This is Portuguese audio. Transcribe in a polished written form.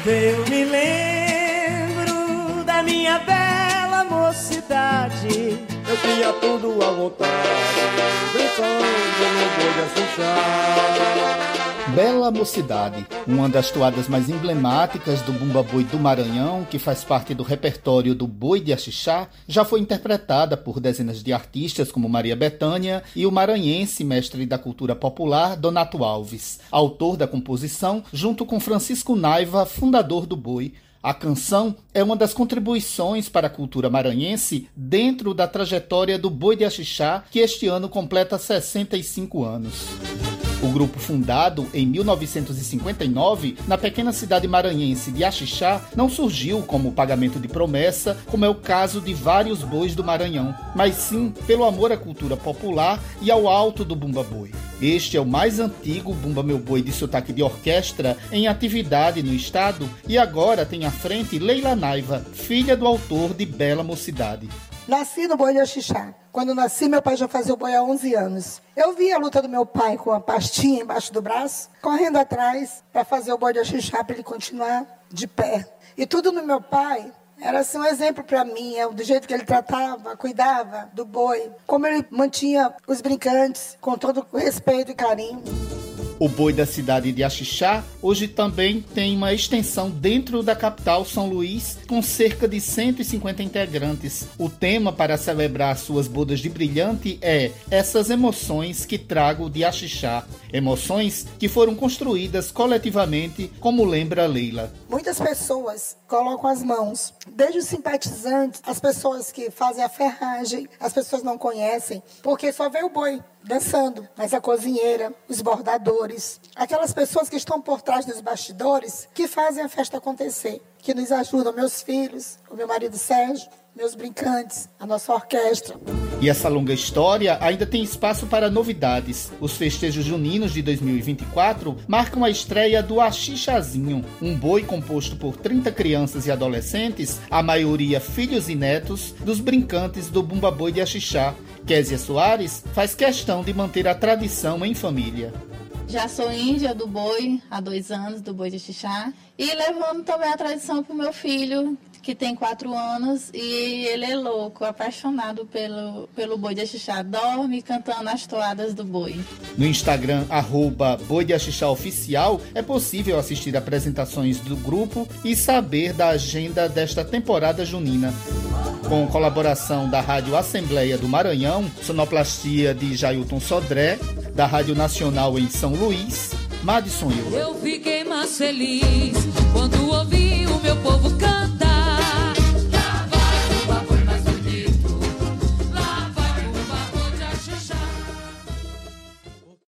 Eu me lembro da minha bela mocidade. Eu tinha tudo à vontade, brincando no boi de Axixá. Bela Mocidade, uma das toadas mais emblemáticas do Bumba Boi do Maranhão, que faz parte do repertório do Boi de Axixá, já foi interpretada por dezenas de artistas como Maria Bethânia e o maranhense mestre da cultura popular Donato Alves, autor da composição, junto com Francisco Naiva, fundador do Boi. A canção é uma das contribuições para a cultura maranhense dentro da trajetória do Boi de Axixá, que este ano completa 65 anos. O grupo, fundado em 1959, na pequena cidade maranhense de Axixá, não surgiu como pagamento de promessa, como é o caso de vários bois do Maranhão, mas sim pelo amor à cultura popular e ao alto do Bumba Boi. Este é o mais antigo Bumba Meu Boi de sotaque de orquestra em atividade no estado e agora tem à frente Leila Naiva, filha do autor de Bela Mocidade. Nasci no Boi de Axixá. Quando nasci, meu pai já fazia o boi há 11 anos. Eu vi a luta do meu pai com a pastinha embaixo do braço, correndo atrás para fazer o Boi de Axixá, para ele continuar de pé. E tudo no meu pai era assim, um exemplo para mim, do jeito que ele tratava, cuidava do boi, como ele mantinha os brincantes com todo respeito e carinho. O Boi da cidade de Axixá hoje também tem uma extensão dentro da capital São Luís, com cerca de 150 integrantes. O tema para celebrar suas bodas de brilhante é Essas Emoções que Trago de Axixá. Emoções que foram construídas coletivamente, como lembra Leila. Muitas pessoas colocam as mãos, desde os simpatizantes, as pessoas que fazem a ferragem, as pessoas não conhecem, porque só vê o boi dançando, mas a cozinheira, os bordadores, aquelas pessoas que estão por trás dos bastidores, que fazem a festa acontecer, que nos ajudam, meus filhos, o meu marido Sérgio, meus brincantes, a nossa orquestra. E essa longa história ainda tem espaço para novidades. Os festejos juninos de 2024 marcam a estreia do Axixazinho, um boi composto por 30 crianças e adolescentes, a maioria filhos e netos, dos brincantes do Bumba Boi de Axixá. Késia Soares faz questão de manter a tradição em família. Já sou índia do boi, há 2 anos, do Boi de Axixá, e levando também a tradição para o meu filho, que tem 4 anos, e ele é louco, apaixonado pelo Boi de Axixá, dorme cantando as toadas do boi. No Instagram, @Boi de Axixá Oficial, é possível assistir apresentações do grupo e saber da agenda desta temporada junina. Com colaboração da Rádio Assembleia do Maranhão, sonoplastia de Jailton Sodré, da Rádio Nacional em São Luís, Madison Euler. Eu fiquei mais feliz